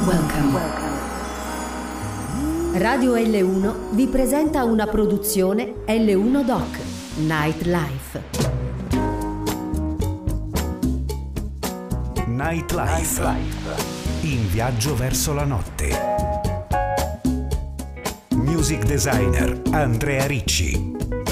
Welcome. Radio L1 vi presenta una produzione L1 Doc Nightlife. Nightlife. In viaggio verso la notte. Music designer Andrea Ricci.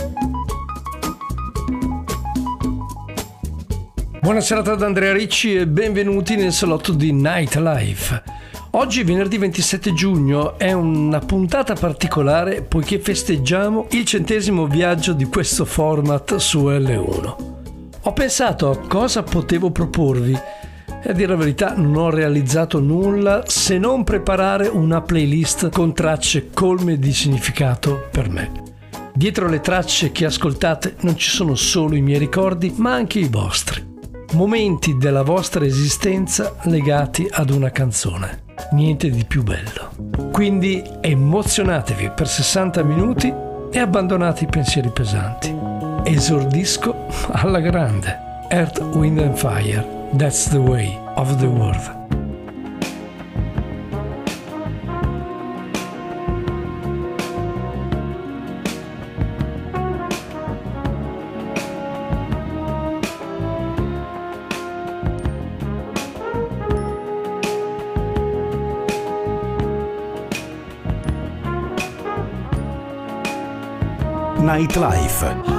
Buonasera da Andrea Ricci e benvenuti nel salotto di Nightlife. Oggi, venerdì 27 giugno, è una puntata particolare poiché festeggiamo il 100° viaggio di questo format su L1. Ho pensato a cosa potevo proporvi e, a dire la verità, non ho realizzato nulla se non preparare una playlist con tracce colme di significato per me. Dietro le tracce che ascoltate non ci sono solo i miei ricordi, ma anche i vostri. Momenti della vostra esistenza legati ad una canzone. Niente di più bello. Quindi emozionatevi per 60 minuti e abbandonate i pensieri pesanti. Esordisco alla grande. Earth, Wind and Fire. That's the way of the world. Nightlife.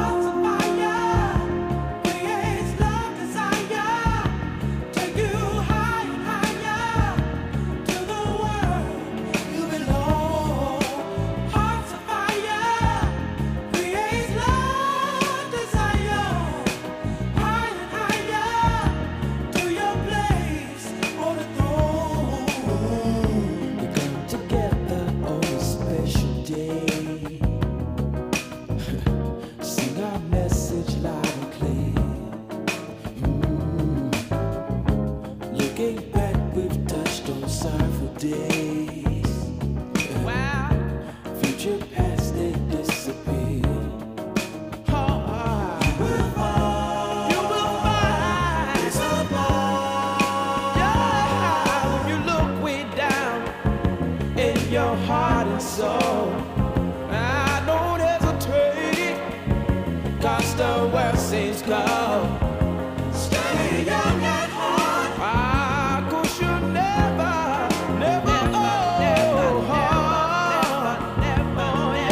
Never, oh, never, never, never, never,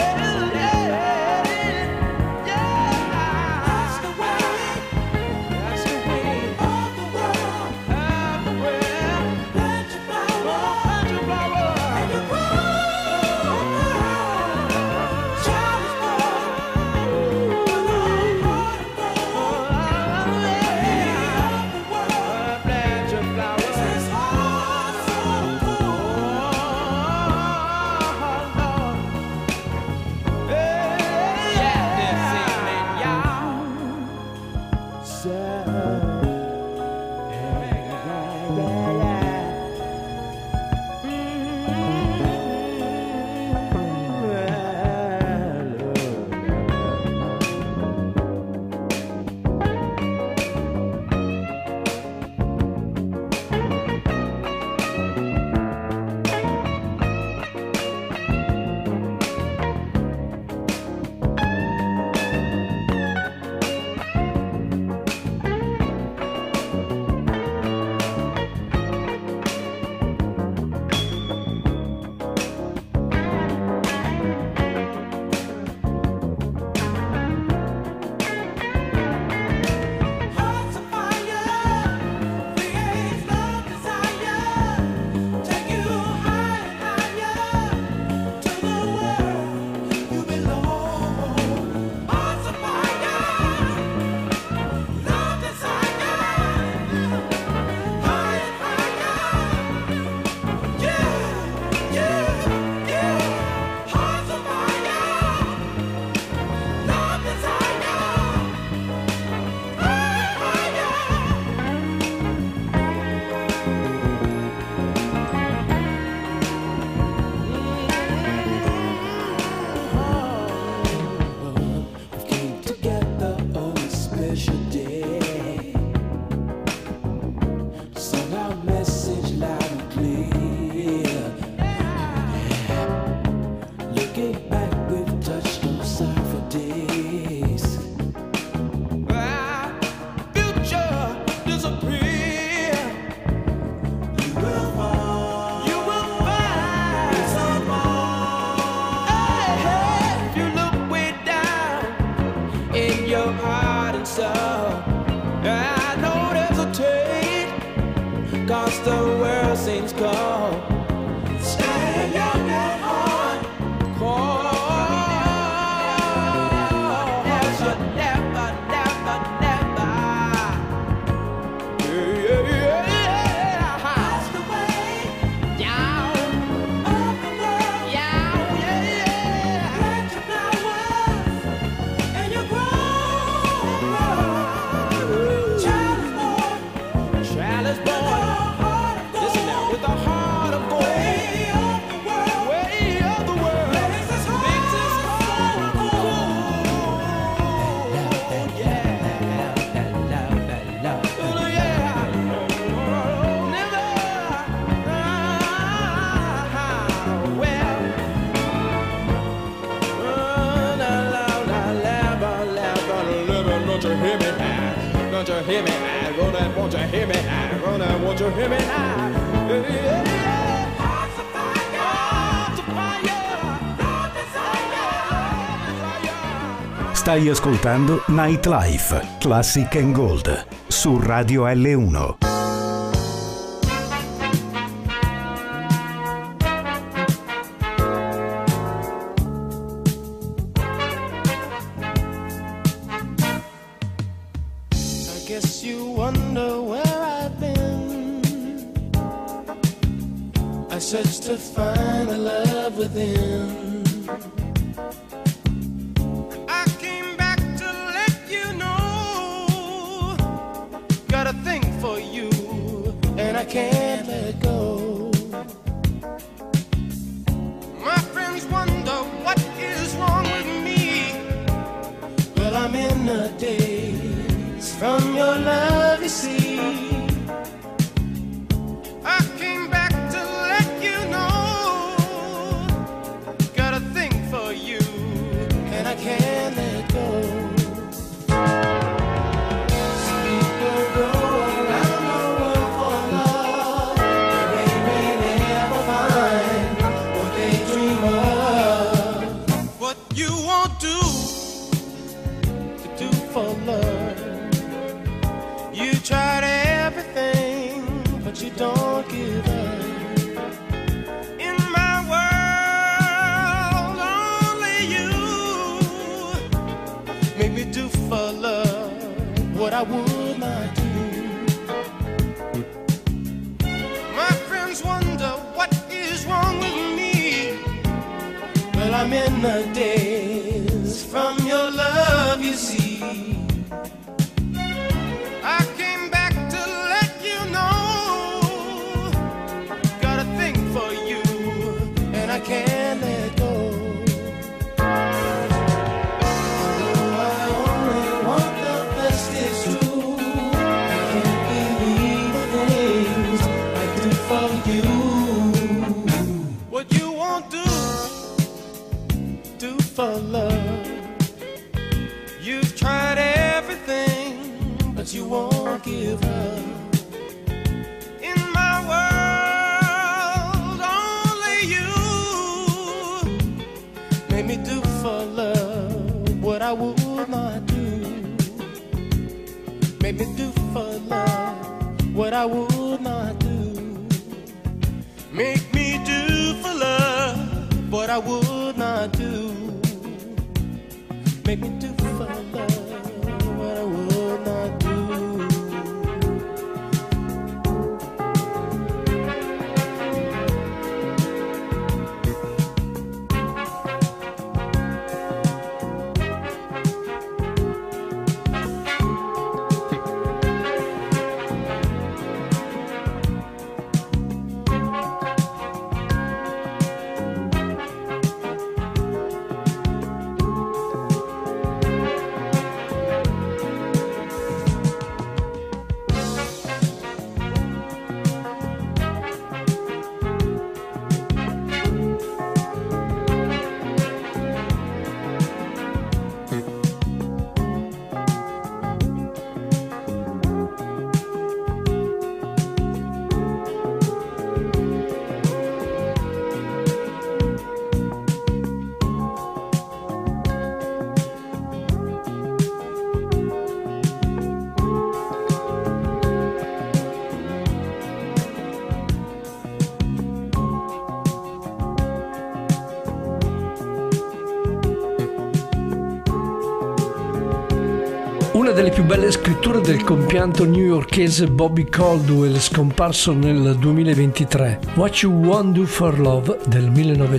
Won't you hear me now? Roland, won't you hear me now? Roland, won't you hear me now? Yeah, yeah, yeah. Hearts of fire, hearts of fire. Stai ascoltando Nightlife, Classic and Gold, su Radio L1. Guess you wonder where I've been. I searched to find the love within. I came back to let you know. Got a thing for you, and I can't let go. My friends wonder what is wrong with me. Well, I'm in a daze from your love, you see. I came back to let you know. Got a thing for you, and I can't let go. Some people go around the world for love, but they may never find what they dream of. What you won't do to do for love. You tried everything, but you don't give up. In my world, only you make me do for love what I would not do. My friends wonder what is wrong with me. Well, I'm in the daze from your love, you see. I came back to let you know. Got a thing for you, and I can't let go. Although I only want the best, it's true. I can't believe the things I do for you. What you won't do for love. You've tried everything, but you won't give up. In my world, only you made me do for love what I would not do. Made me do for love what I would not do. Make me do for love what I would not do. Make me do for love what I would not do. Una delle più belle scritture del compianto newyorkese Bobby Caldwell, scomparso nel 2023, What You Won't Do for Love del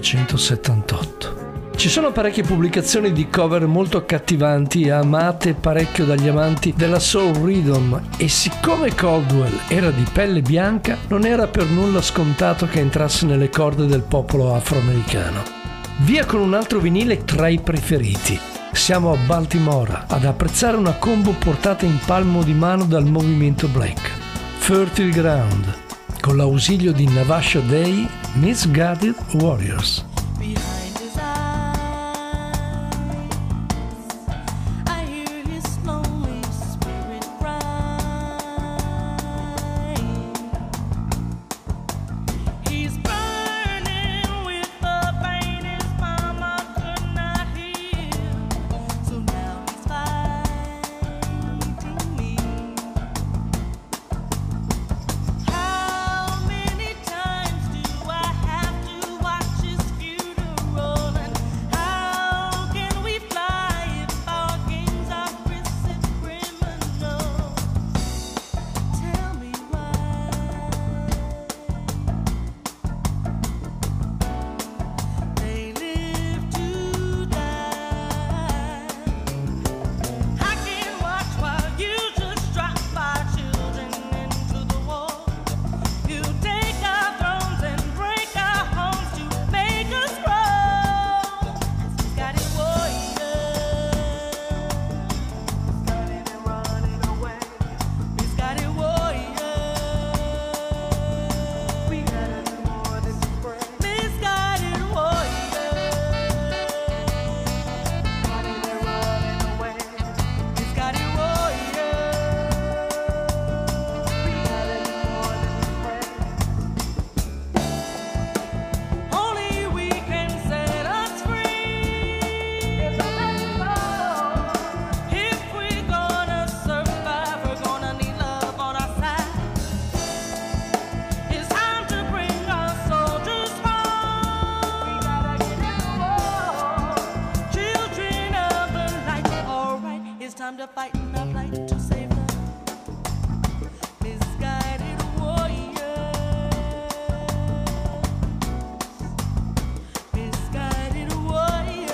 1978. Ci sono parecchie pubblicazioni di cover molto accattivanti e amate parecchio dagli amanti della soul rhythm, e siccome Caldwell era di pelle bianca, non era per nulla scontato che entrasse nelle corde del popolo afroamericano. Via con un altro vinile tra i preferiti. Siamo a Baltimora ad apprezzare una combo portata in palmo di mano dal movimento black, Fertile Ground, con l'ausilio di Navasha Day, Misguided Warriors. I hear his lonely spirit cry. to fight in our fight to save them. Misguided warriors, misguided warriors.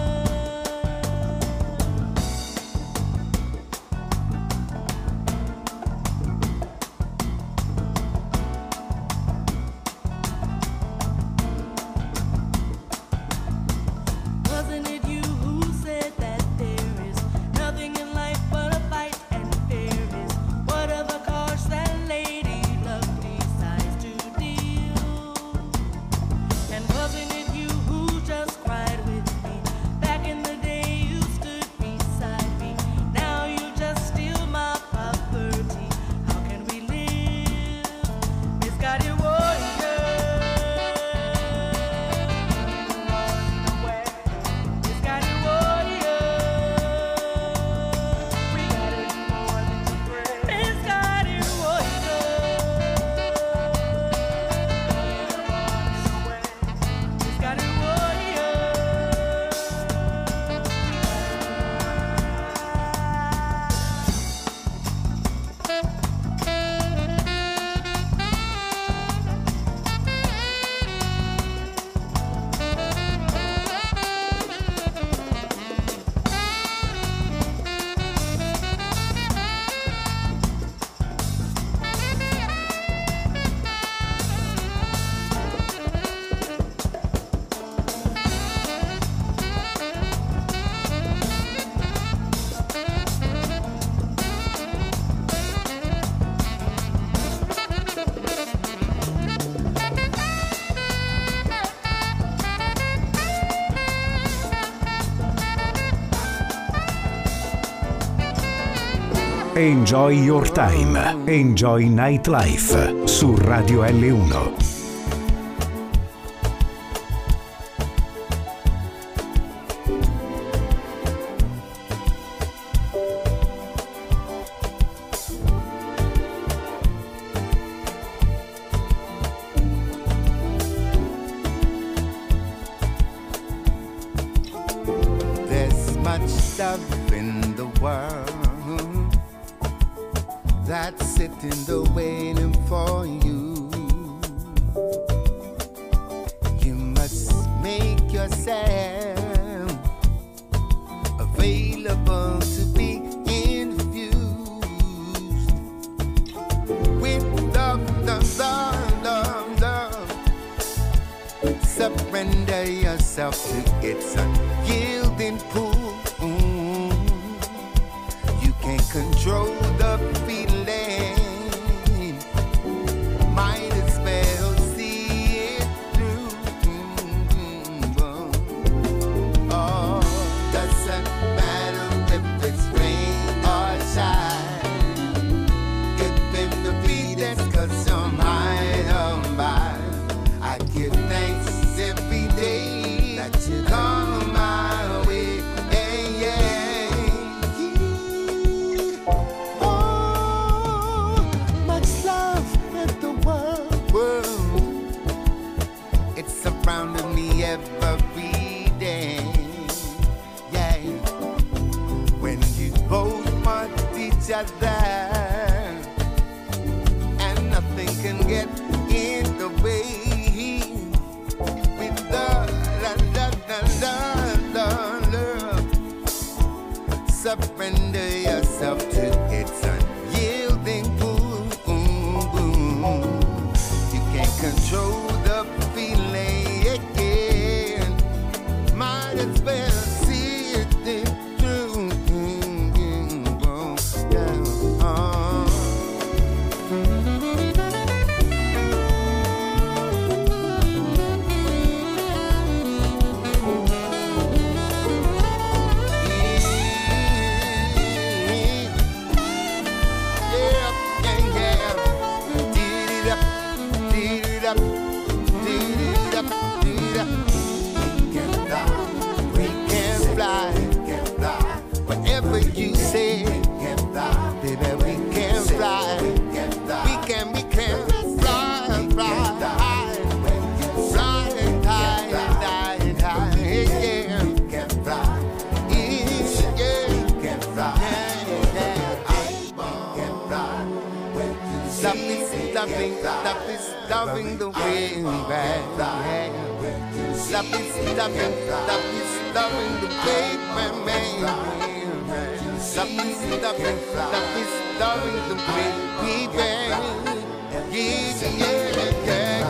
Wasn't it you who said that there is nothing in life but a fight and fear is what are the cards that Lady Luck decides to deal? And wasn't it you who just cried with me? Back in the day you stood beside me. Now you just steal my property. How can we live? Misguided warrior. Misguided warrior. We gotta do more than just pray. Misguided warrior. Misguided warrior. Enjoy Your Time. Enjoy Nightlife su Radio L1. There's much love in the world that's sitting there waiting for you. You must make yourself available to be infused with love. Surrender yourself to its unyielding pull. You can't control the feeling. Might as well see it through. Oh, doesn't matter if it's rain or shine. Give him the beat, 'cause I'm high on by. I give thanks every day that you come my way. Yeah, yeah. Oh, much love in the world. It's surrounding me every day. Yeah, when you both want each other, and nothing can get in the way. Surrender yourself to its unyielding pull. You can't control the feeling. Might as well see it through. Whatever you say, baby, we can fly. We can fly, fly, high, yeah. loving the way back. Love is loving the way, man. Love is loving the way we bang. Yeah.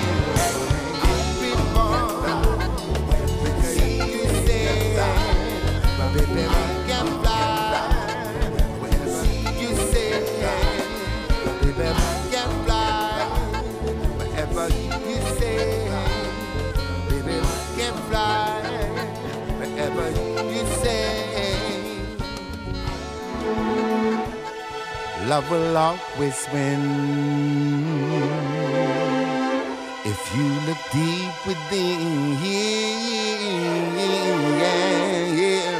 Before you say, baby, we can fly. You say, baby, we can fly. Wherever you say, baby, we can fly. Wherever you say. Love will always win if you look deep within. Yeah.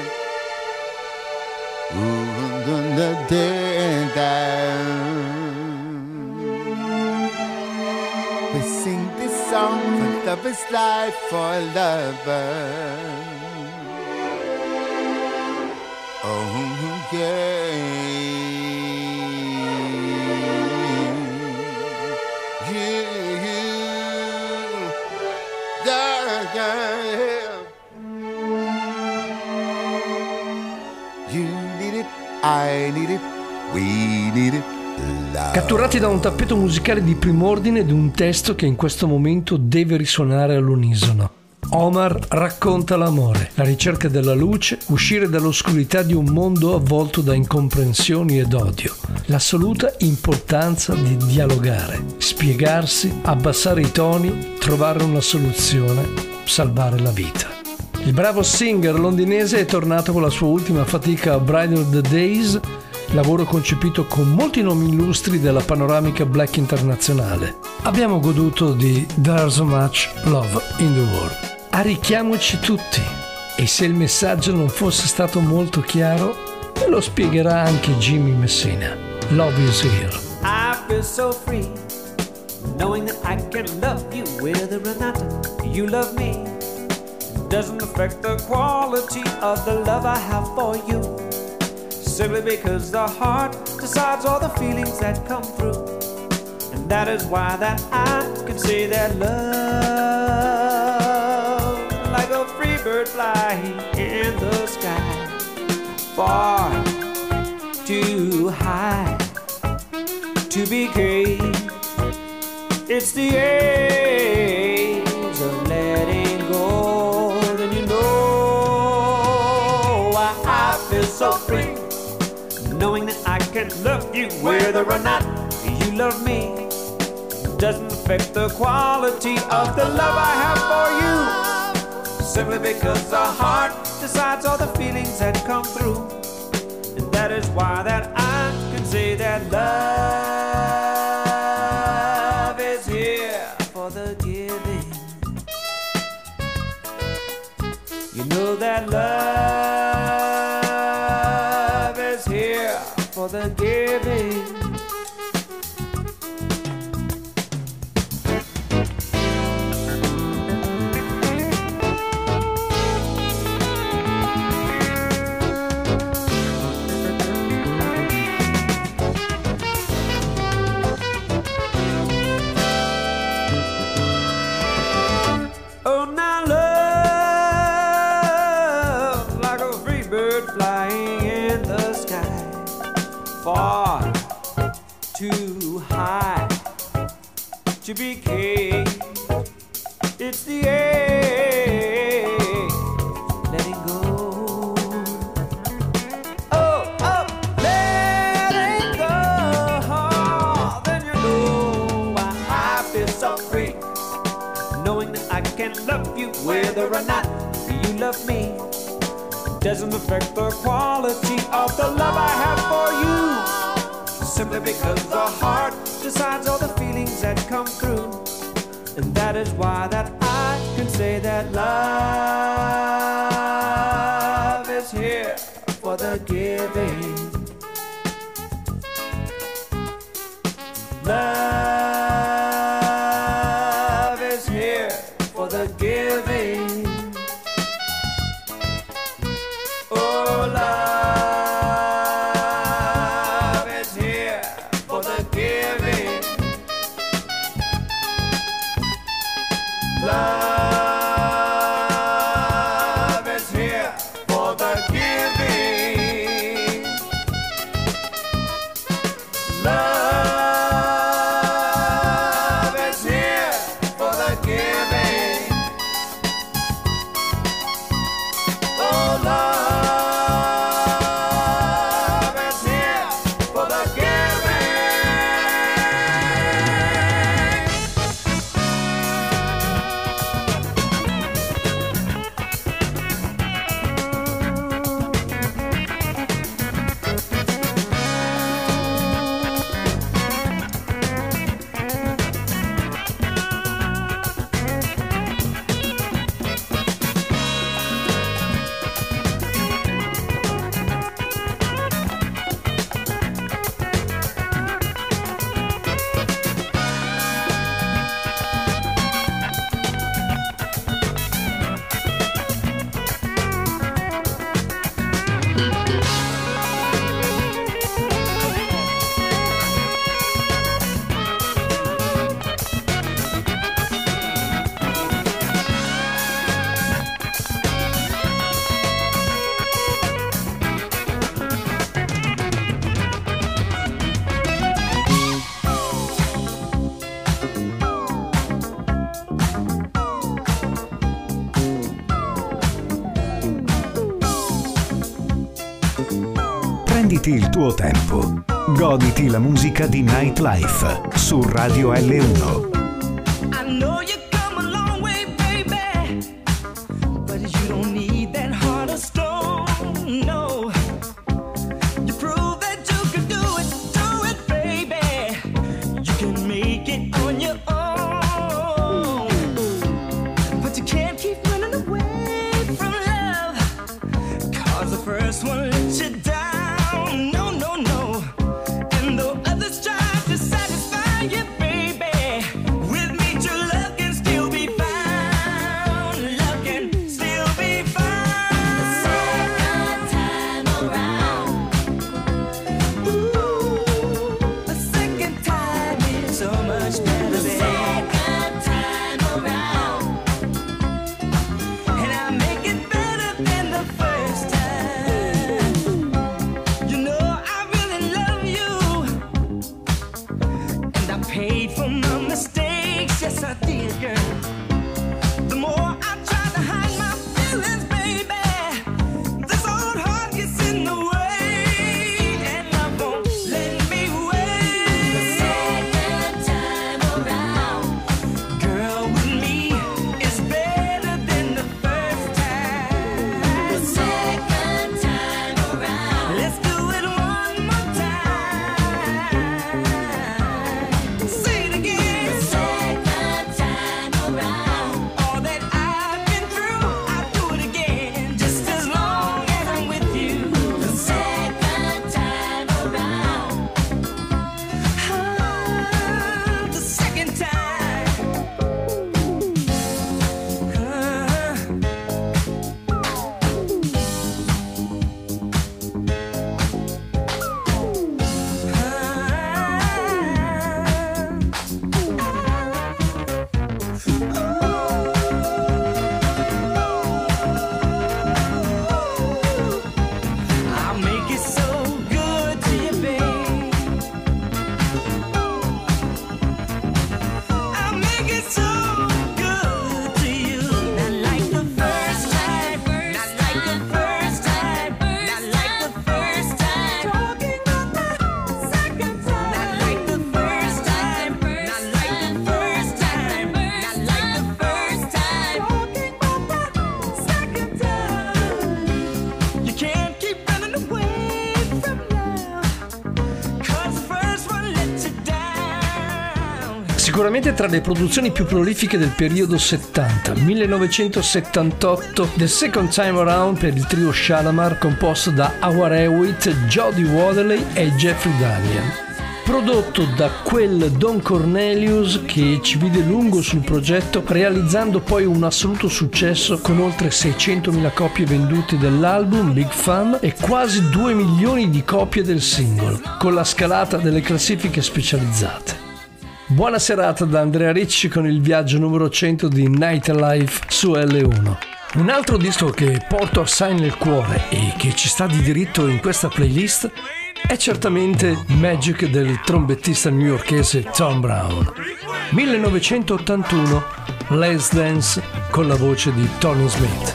Ooh, we sing this song for lovers' life for lovers. Oh yeah. You need it, I need it, we need it. Love. Catturati da un tappeto musicale di prim'ordine ed un testo che in questo momento deve risuonare all'unisono. Omar racconta l'amore, la ricerca della luce, uscire dall'oscurità di un mondo avvolto da incomprensioni ed odio, l'assoluta importanza di dialogare, spiegarsi, abbassare i toni, trovare una soluzione, salvare la vita. Il bravo singer londinese è tornato con la sua ultima fatica Brighter the Days, lavoro concepito con molti nomi illustri della panoramica black internazionale. Abbiamo goduto di There's So Much Love in the World. Arricchiamoci tutti, e se il messaggio non fosse stato molto chiaro, me lo spiegherà anche Jimmy Messina. Love is here. I feel so free, knowing that I can love you whether or not you love me. Doesn't affect the quality of the love I have for you, simply because the heart decides all the feelings that come through. And that is why that I can say that love, like a free bird flying in the sky, far too high to be caged. It's the age of letting go. Then you know why I feel so free, knowing that I can love you whether or not you love me. Doesn't affect the quality of the love I have for you, simply because the heart decides all the feelings that come through. And that is why that I can say that love is here for the giving. You know that love is here for the giving. Oh, now love, like a free bird flying in the sky, far too high to be caged. It's the age letting go. Oh, letting go. Then you know why I feel so free, knowing that I can love you whether or not you love me. Doesn't affect the quality of the love I have for you, simply because the heart decides all the feelings that come through. And that is why that I can say that love is here for the giving. Love is here for the giving. Oh, love is here for the giving. Love is here for the giving. Love is here for the giving. Oh, love is here for the giving. Prenditi il tuo tempo. Goditi la musica di Nightlife su Radio L1. I know you come a long way, baby, but you don't need that heart of stone, no. You prove that you can do it, baby. You can make it on your own, but you can't keep running away from love, 'cause the first one let you down. No, no, no. And though others try to satisfy you, baby, with me true love can still be found. Love can still be found. The second time around. Ooh, the second time is so much better. The second time around. And I make it better than the first time. You know I really love you, and I paid for my mistakes. Yes, I did, girl. The more I try to hide my feelings, baby, this old heart gets in the way, and love won't let me wait. The second time around, girl, with me is better than the first time. The second time around, let's do it one more time. Say it again. The second time around, all that I've been through, I'll do it again, just as long as I'm with you. The second time around, the second time. I'll make it so good to you, babe. I'll make it so good to you. Not like the first time, not like the first time, not like the first time. Talking about the second time. Not like the first time, not like the first time, not like the first time. Talking about the second time. You can't keep running away from love, 'cause the first one let you down. Sicuramente tra le produzioni più prolifiche del periodo 70, 1978, The Second Time Around per il trio Shalamar composto da Howard Hewitt, Jody Watley e Jeffrey Daniel. Prodotto da quel Don Cornelius che ci vide lungo sul progetto, realizzando poi un assoluto successo con oltre 600.000 copie vendute dell'album Big Fun e quasi 2 milioni di copie del singolo, con la scalata delle classifiche specializzate. Buona serata da Andrea Ricci con il viaggio numero 100 di Nightlife su L1. Un altro disco che porto assai nel cuore e che ci sta di diritto in questa playlist è certamente Magic del trombettista newyorkese Tom Brown. 1981, Let's Dance con la voce di Tony Smith.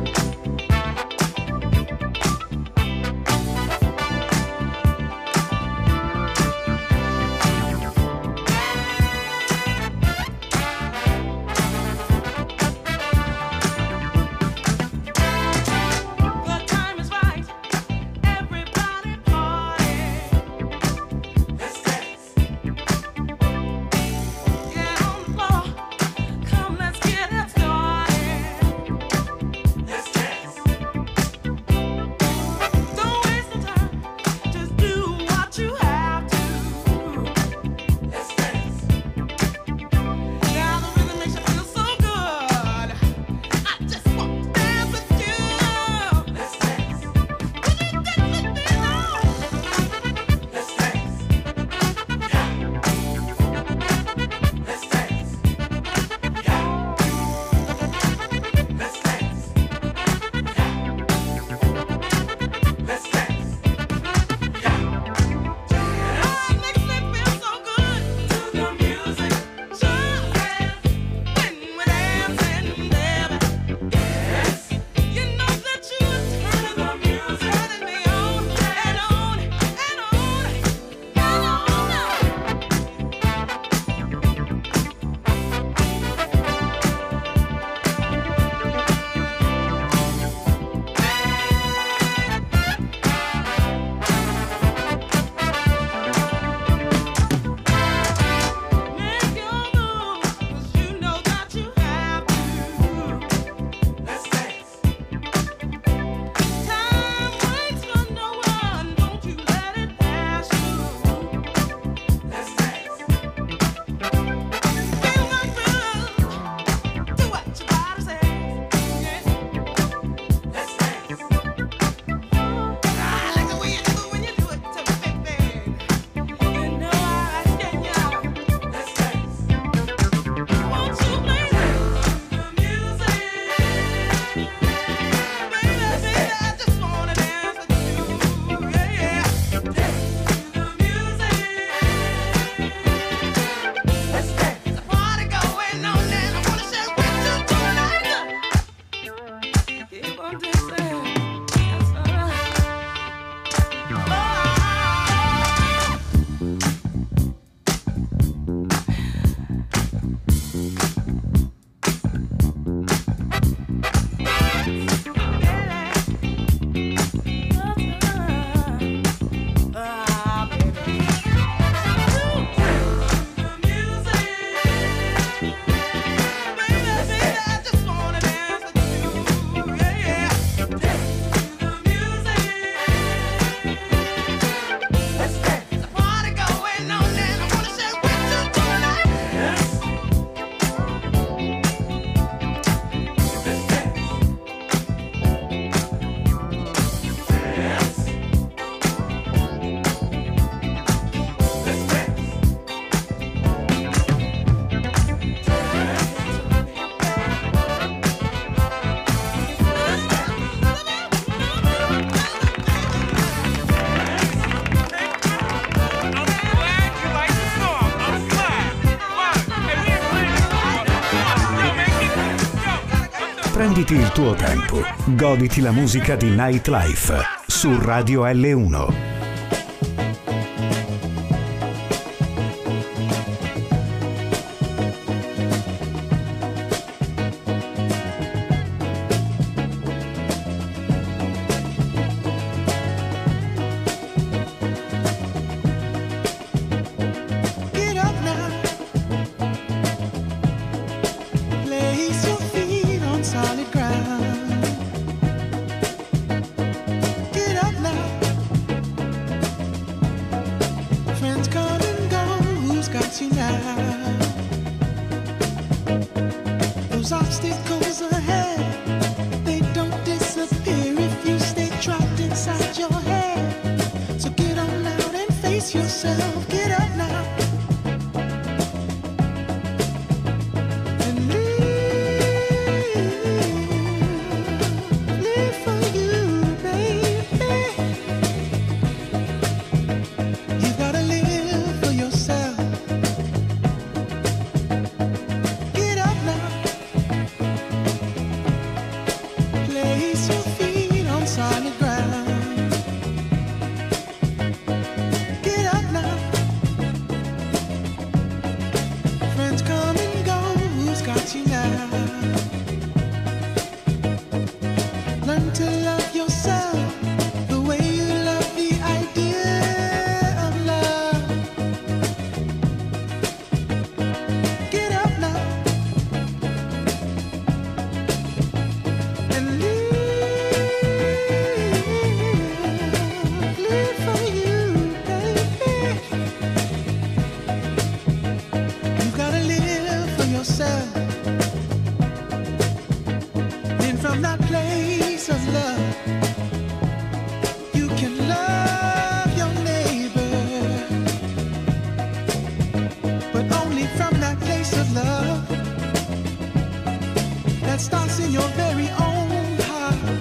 The time is right, everybody party. Let's dance. Get on the floor, come let's get it started. Let's dance. Don't waste the time, just do what you have to. Let's dance. Now the rhythm makes you feel so good. I just want to dance with you. Let's dance. Let's dance. Let's dance. Let's dance. Makes me feel so good to the music. Sure as when we're dancing, baby. Yes, you know that you turn the music, turning me on and on and on and on. Make your move, 'cause you know that you have to. Let's dance. Time waits for no one, don't you let it pass you. Let's dance. Feel my groove, do what your body says. Yeah. Let's dance. I like the way you do it when you do it to me, baby. You know I can, yeah. Let's dance. Won't you play the music? Baby, I just wanna dance with you. Yeah, yeah. Dance to the music. Let's dance. There's a party going on and I wanna share with you tonight. Keep on dancing. Yes, Prenditi il tuo tempo, goditi la musica di Nightlife su Radio L1. Get up now. Place your feet on solid ground. Get up now. Learn to love yourself the way you love the idea of love. Get up now and live for you, baby. You gotta live for yourself. Then from that place of love, you can love your neighbor. But only from that place of love that starts in your very own heart.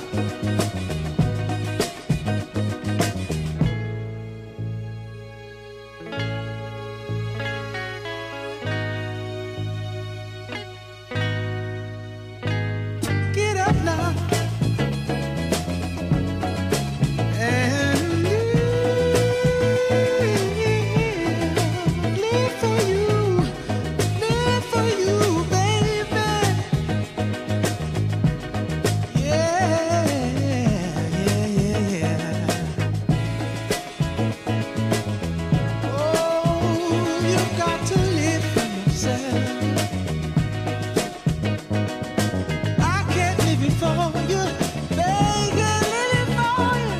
Get up now and live for you, baby. Yeah, yeah, yeah. Oh, you've got to live for yourself. I can't live it for you. They can live it for you.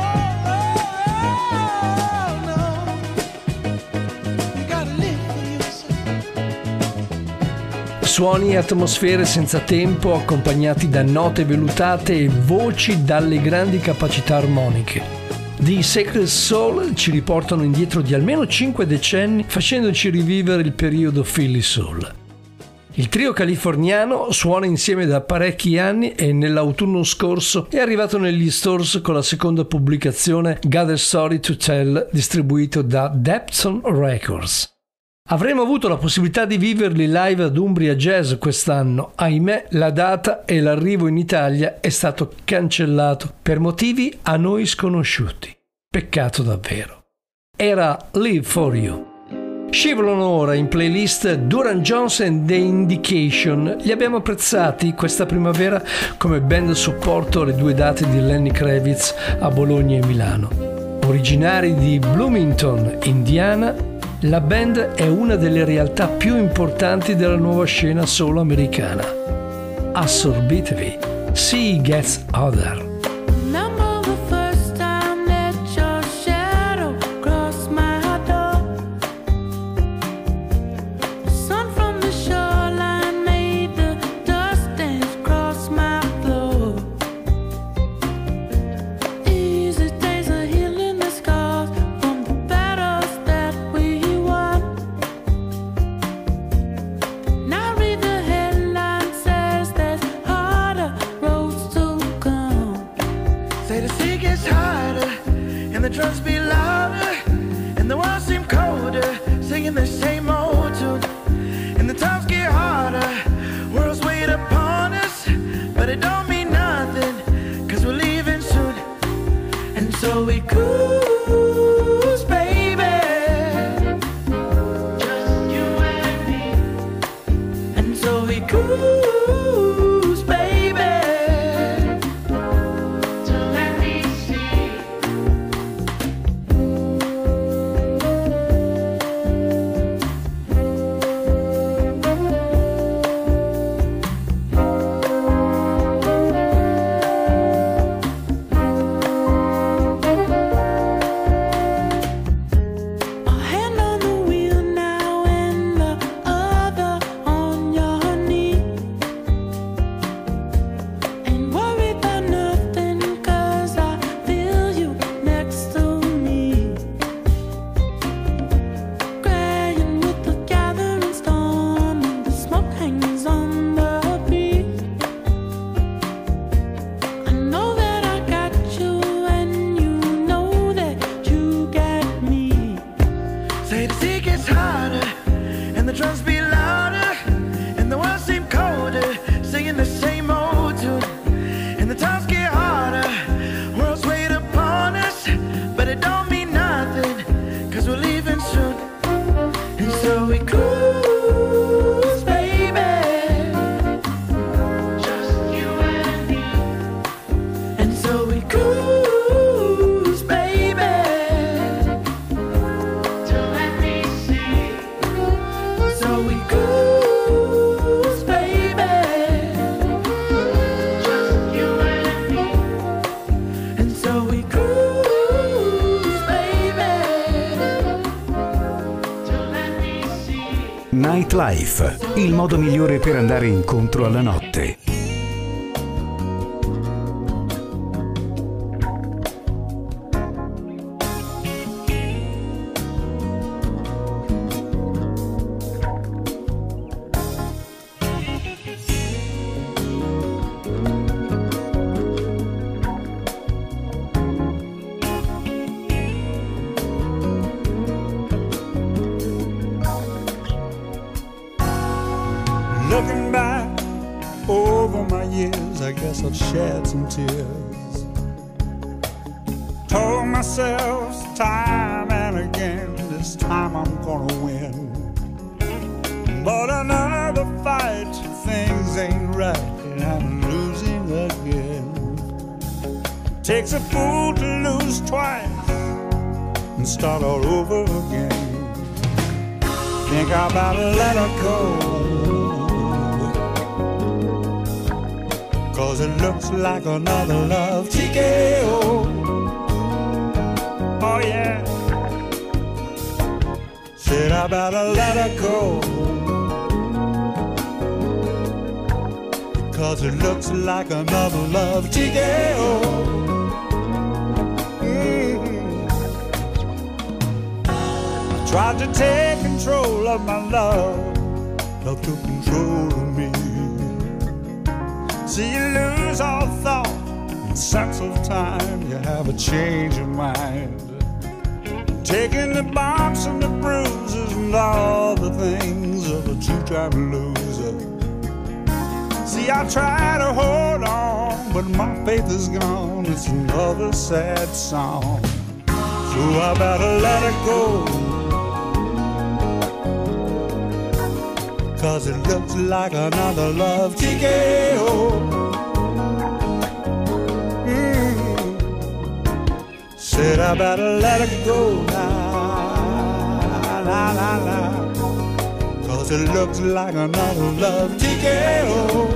No, no. You gotta live for yourself. Suoni e atmosfere senza tempo, accompagnati da note velutate e voci dalle grandi capacità armoniche. The Sacred Soul ci riportano indietro di almeno 5 decenni, facendoci rivivere il periodo Philly Soul. Il trio californiano suona insieme da parecchi anni e nell'autunno scorso è arrivato negli stores con la seconda pubblicazione Got a Story to Tell, distribuito da Depton Records. Avremmo avuto la possibilità di viverli live ad Umbria Jazz quest'anno, ahimè la data e l'arrivo in Italia è stato cancellato per motivi a noi sconosciuti. Peccato davvero. Era Live for You. Scivolano ora in playlist Duran Jones and The Indication. Li abbiamo apprezzati questa primavera come band supporto alle 2 date di Lenny Kravitz a Bologna e Milano. Originari di Bloomington, Indiana, la band è una delle realtà più importanti della nuova scena soul americana. Assorbitevi. See Gets Other. Remember the first time that your shadow crossed my door. The sun from the shoreline made the dust dance across my floor. Easy days of healing the scars from the battles that we won. Now read the headline says there's harder roads to come. Say the sea gets hotter and the drums be louder and the world seem colder, singing the same old tune. And the times get harder, world's wait upon us, but it don't mean nothing, cause we're leaving soon. And so we cruise, baby, just you and me. And so we cruise, baby, to let me see. Nightlife, il modo migliore per andare incontro alla notte. Looking back over my years, I guess I've shed some tears. Told myself time and again, this time I'm gonna win. But another fight, things ain't right, and I'm losing again. Takes a fool to lose twice and start all over again. Think I better let her go, 'cause it looks like another love TKO. Oh yeah. Said I better let her go, 'cause it looks like another love TKO. I tried to take control of my love, love took control of me. See, you lose all thought and sense of time, you have a change of mind. Taking the bumps and the bruises and all the things of a two-time loser. See, I try to hold on, but my faith is gone. It's another sad song, so I better let it go, 'cause it looks like another love TKO. Said I better let it go now, 'cause it looks like another love TKO.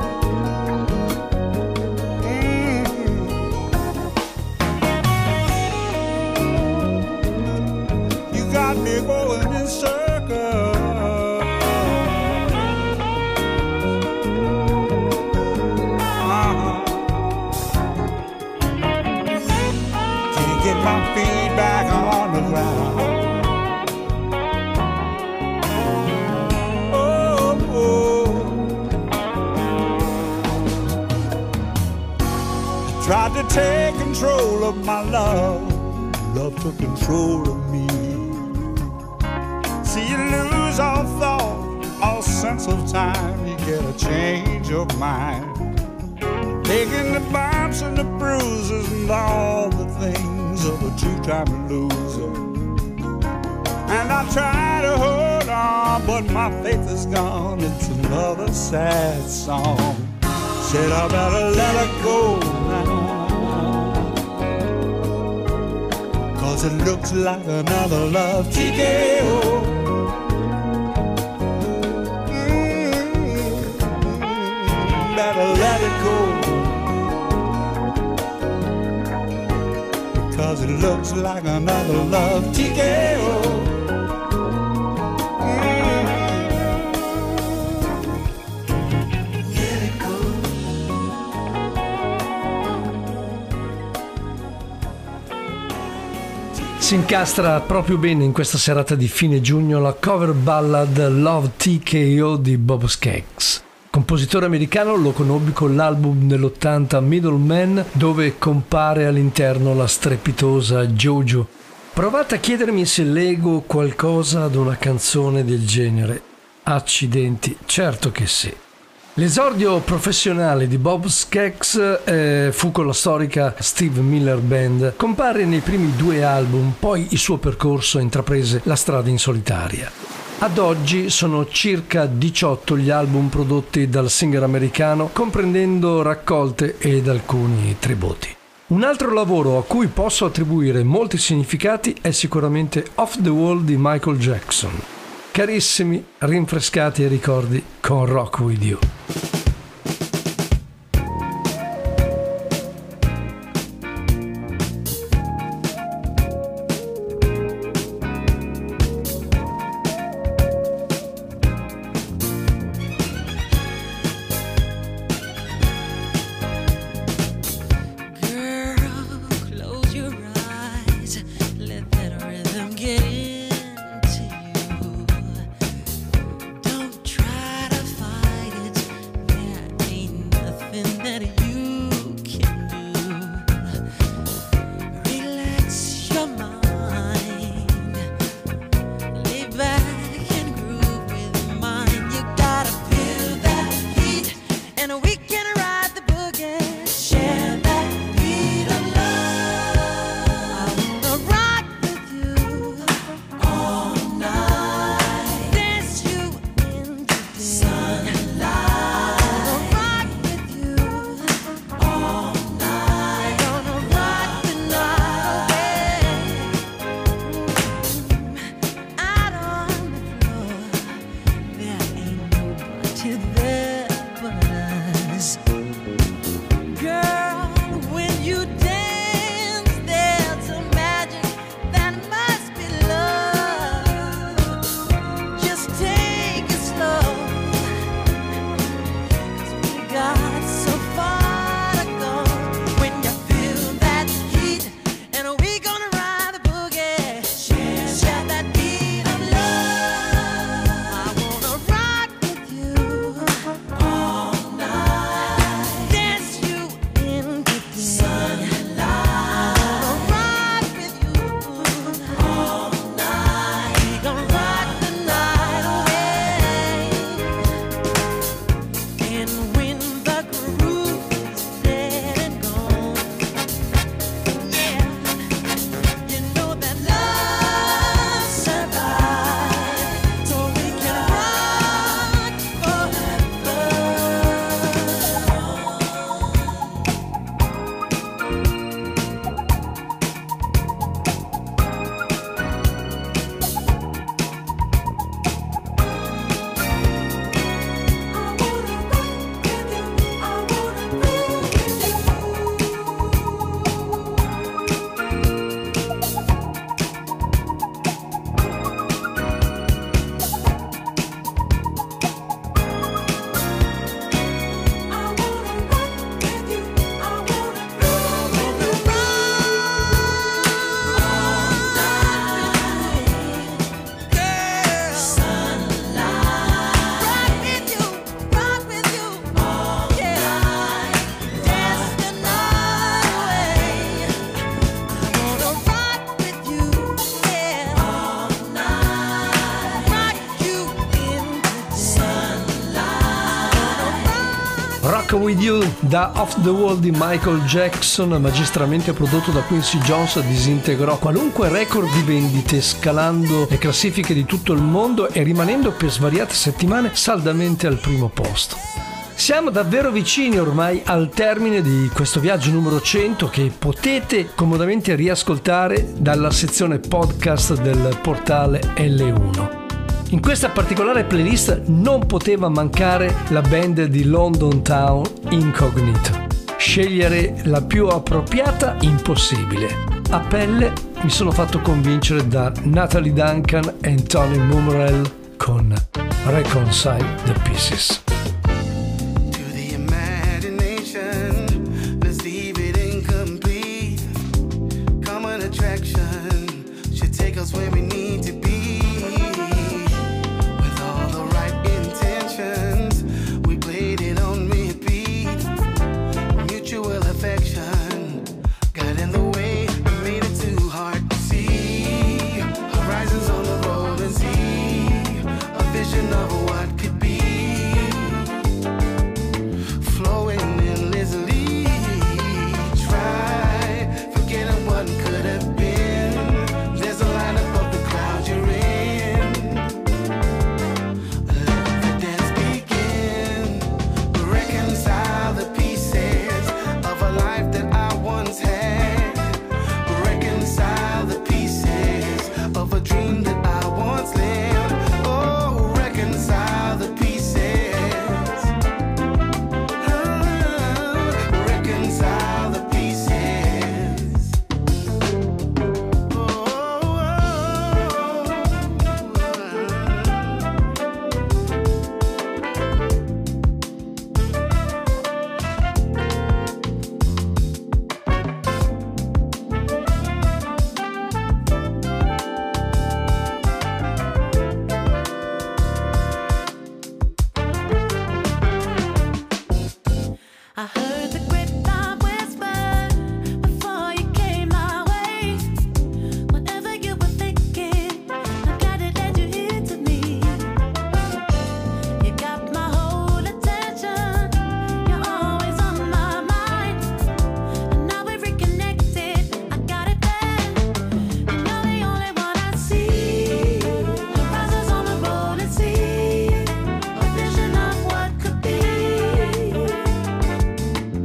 You got me going in circles. Get my feet back on the ground. Oh, oh. I tried to take control of my love, love took control of me. See, you lose all thought, all sense of time, you get a change of mind. Taking the bumps and the bruises and all the things of a two-time loser. And I try to hold on, but my faith is gone. It's another sad song. Said I better let her go now, 'cause it looks like another love TKO. Better let it go, 'cause it looks like another love TKO. Let it go. Si incastra proprio bene in questa serata di fine giugno la cover ballad Love TKO di Bob Skaggs. Compositore americano, lo conobbi con l'album dell'80 Middleman, dove compare all'interno la strepitosa JoJo. Provate a chiedermi se leggo qualcosa ad una canzone del genere. Accidenti, certo che sì. L'esordio professionale di Bob Skaggs fu con la storica Steve Miller Band. Compare nei primi 2 album, poi il suo percorso intraprese la strada in solitaria. Ad oggi sono circa 18 gli album prodotti dal singer americano, comprendendo raccolte ed alcuni tributi. Un altro lavoro a cui posso attribuire molti significati è sicuramente Off the Wall di Michael Jackson. Carissimi, rinfrescati ai ricordi con Rock With You. Rock With You da Off the Wall di Michael Jackson, magistralmente prodotto da Quincy Jones, disintegrò qualunque record di vendite, scalando le classifiche di tutto il mondo e rimanendo per svariate settimane saldamente al primo posto. Siamo davvero vicini ormai al termine di questo viaggio numero 100 che potete comodamente riascoltare dalla sezione podcast del portale L1. In questa particolare playlist non poteva mancare la band di London Town, Incognito. Scegliere la più appropriata impossibile. A pelle mi sono fatto convincere da Natalie Duncan e Tony Mumrell con Reconcile the Pieces. To the imagination, let's leave it incomplete. Common attraction should take us where we need to be. With all the right intentions, we played it on repeat. Mutual affection got in the way, made it too hard to see. Horizons on the rolling sea, a vision of what could be. Flowing endlessly, try forgetting what could have been. There's a line above the clouds you're in. Let the dance begin. Reconcile the pieces of a life that I once had. Reconcile the pieces of a dream that I once lived. Oh, reconcile the pieces. Reconcile the pieces. I heard the grapevine whisper before you came my way. Whatever you were thinking, I'm glad it led you here to me. You got my whole attention, you're always on my mind. And now we're reconnected, I got it bad. And you're the only one I see. Horizons on the rolling sea, a vision of what could be.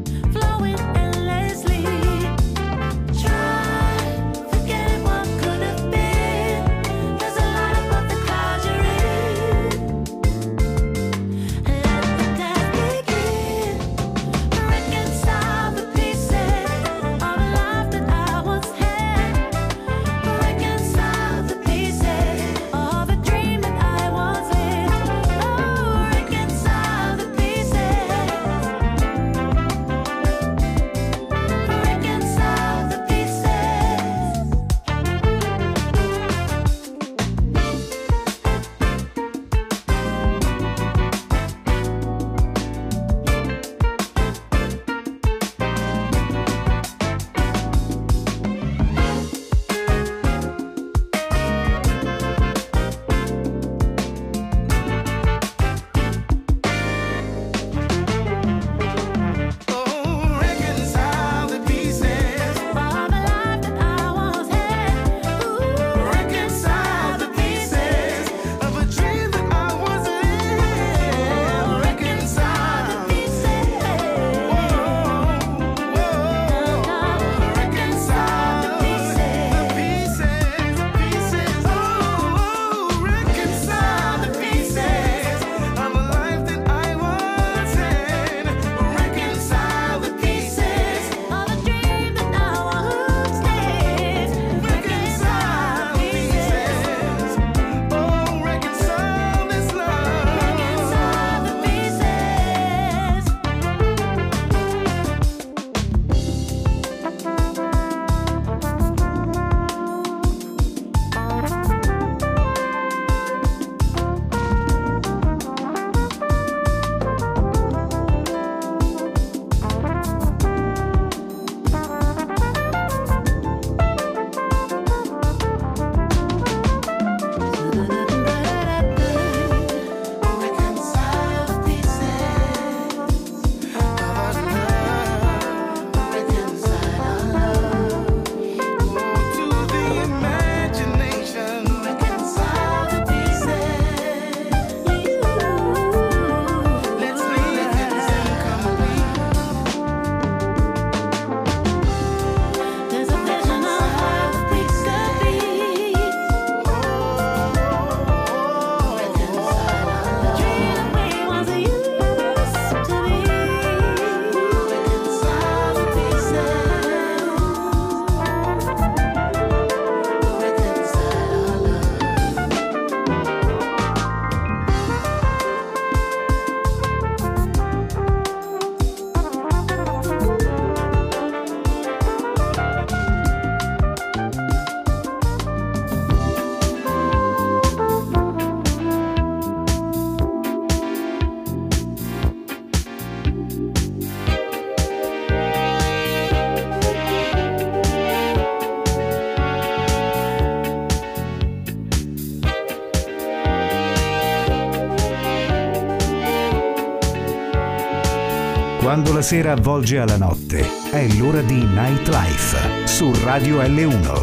Quando la sera avvolge alla notte, è l'ora di Nightlife su Radio L1.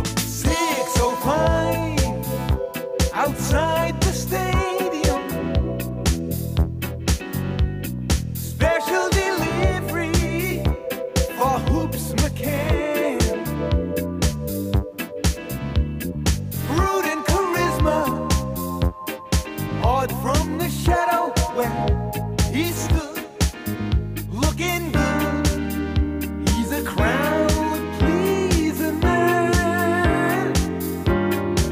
6:05 outside the stadium. Special delivery for Hoops McCann. Rude and charisma, odd from the shadow where he stood, looking good. He's a crowd pleaser man.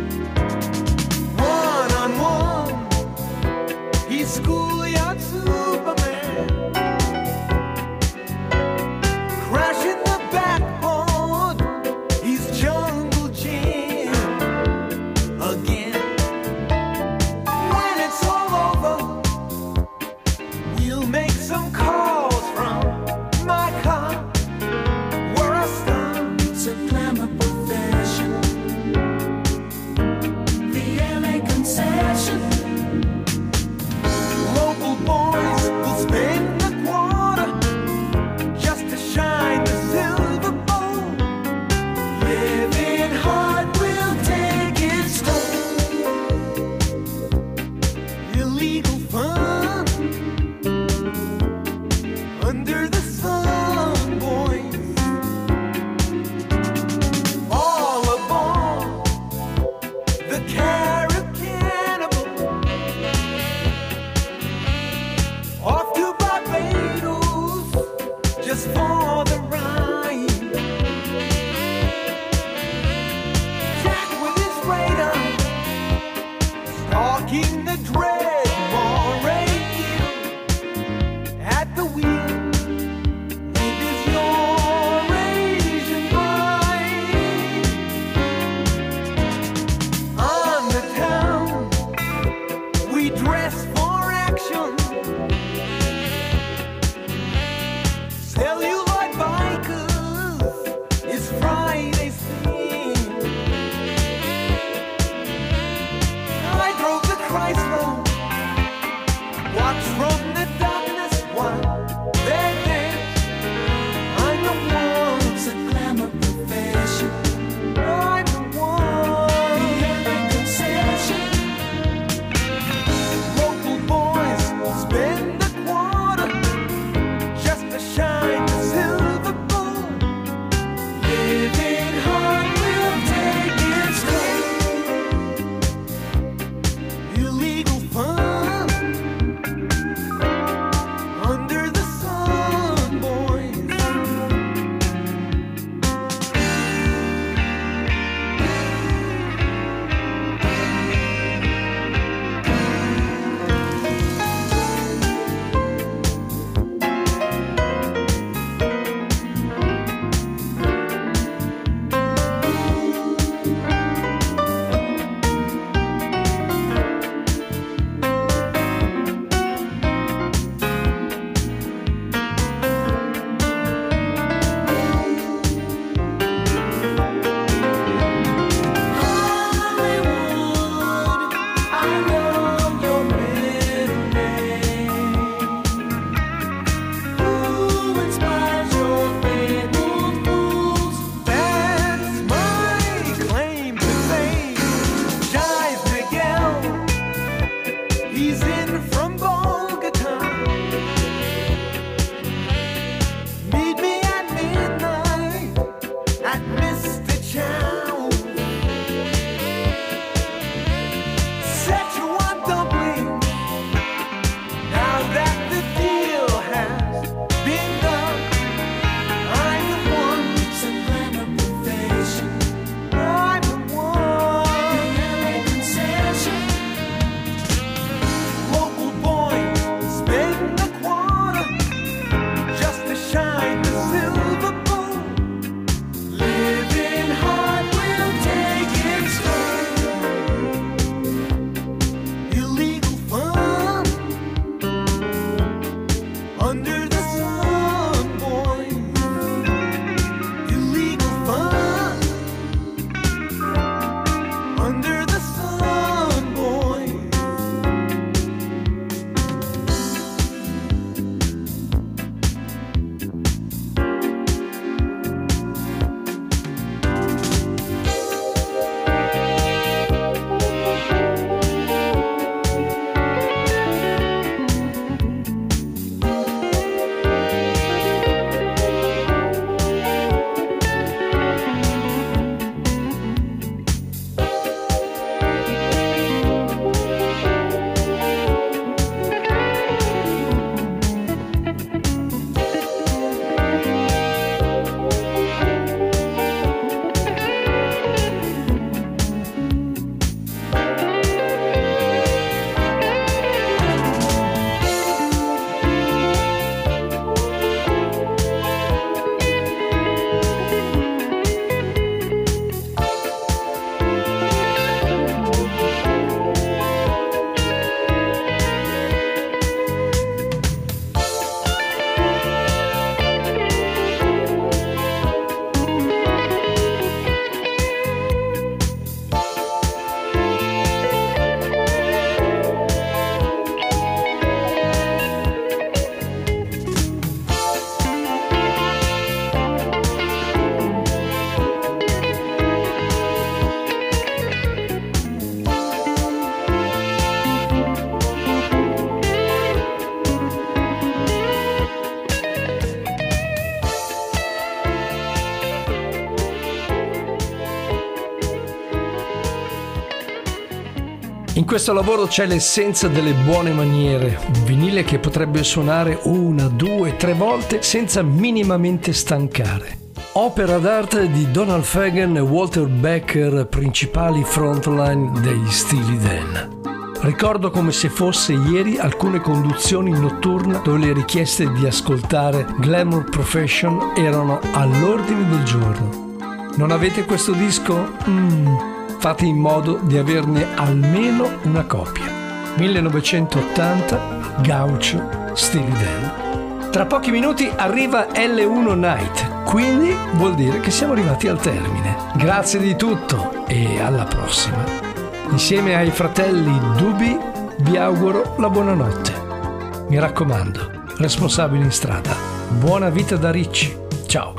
In questo lavoro c'è l'essenza delle buone maniere, un vinile che potrebbe suonare 1, 2, 3 volte senza minimamente stancare. Opera d'arte di Donald Fagen e Walter Becker, principali frontline degli Steely Dan. Ricordo come se fosse ieri alcune conduzioni notturne dove le richieste di ascoltare Glamour Profession erano all'ordine del giorno. Non avete questo disco? Fate in modo di averne almeno una copia. 1980, Gaucho, Steely Dan. Tra pochi minuti arriva L1 Night, quindi vuol dire che siamo arrivati al termine. Grazie di tutto e alla prossima. Insieme ai fratelli Dubi vi auguro la buonanotte. Mi raccomando, responsabili in strada. Buona vita da Ricci. Ciao.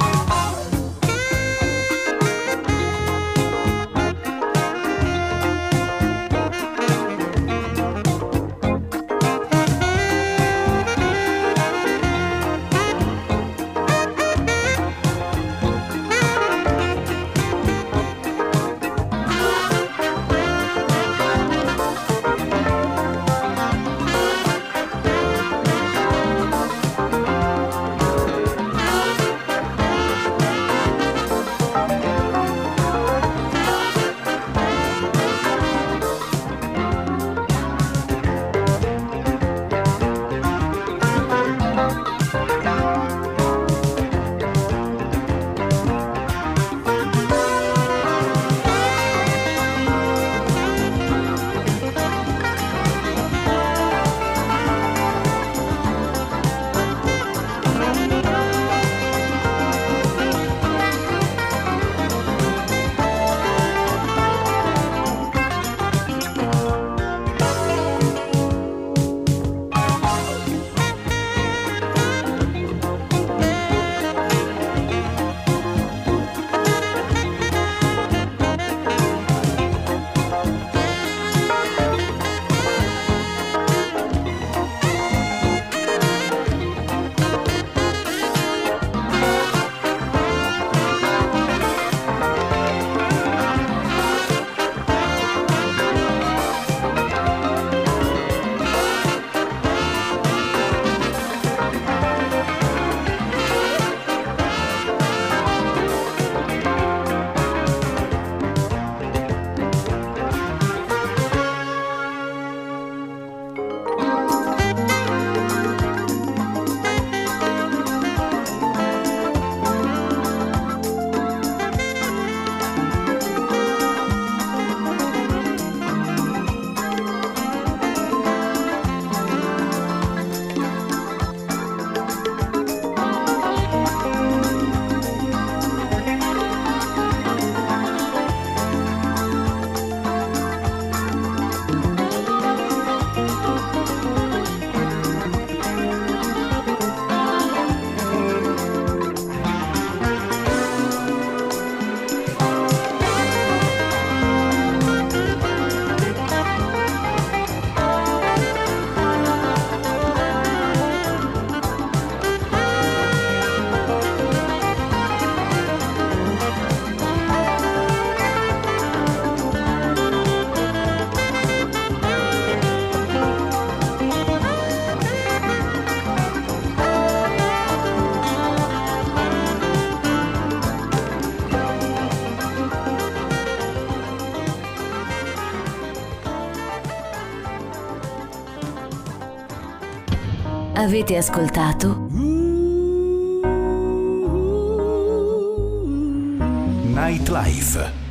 Avete ascoltato Nightlife.